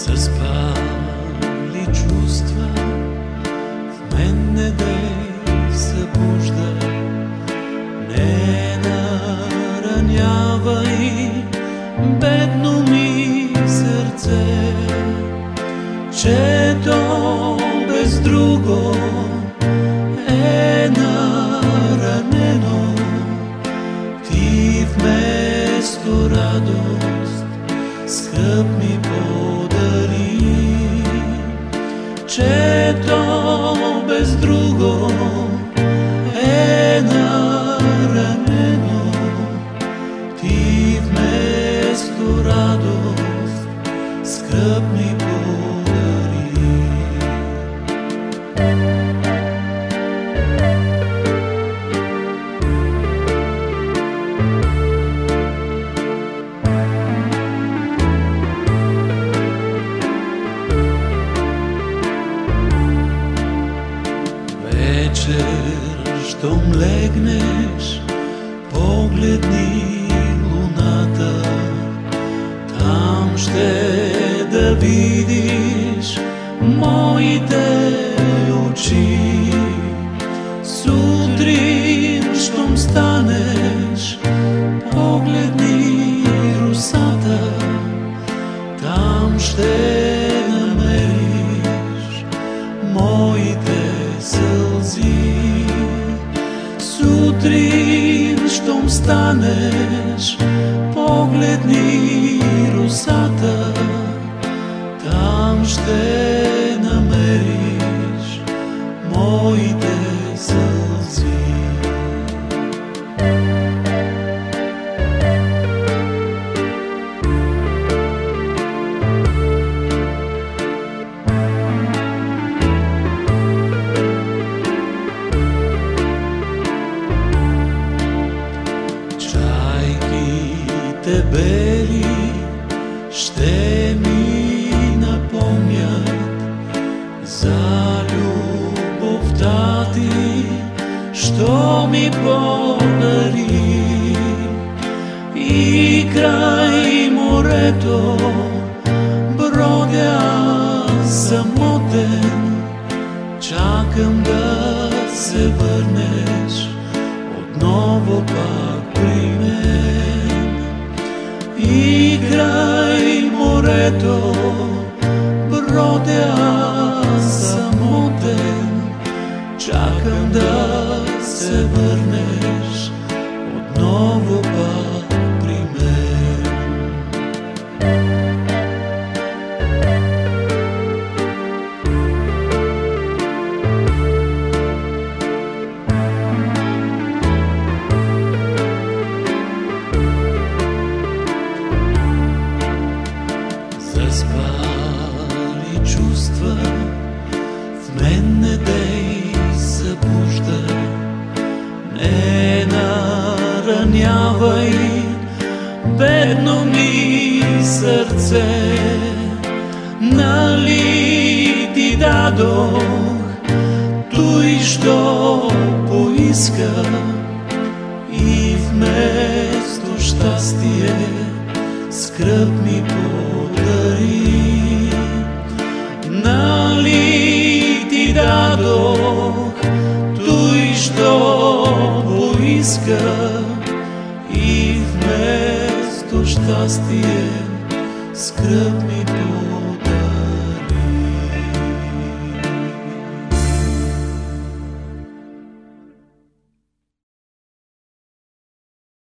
Заспали чувства в мен не дей събужда, не наранявай бедно ми сърце, че то без друго е наранено. Ти вместо радост скръб ми подари, че то без друго е наранено. Ти вместо радост скръб ми подари. Вечер, щом легнеш, погледни луната, там ще да видиш моите очи. Сутрин, щом станеш, погледни росата, там ще намериш моите сълзи. Сутрин, щом станеш, погледни росата, там ще намериш моите сълзи. Те бели ще ми напомнят за любовта ти, що ми подари. И край морето бродя самотен, чакам да се върнеш отново пак при мен. И край морето бродя самотен, чакам да се върнеш отново пак при мен. Заспали чувства в мен не дей събужда, не наранявай бедно ми сърце. Нали ти дадох той, що поиска, и вместо щастие скръб ми подари. Нали ти дадох той, що поиска, и вместо щастие скръб ми подари.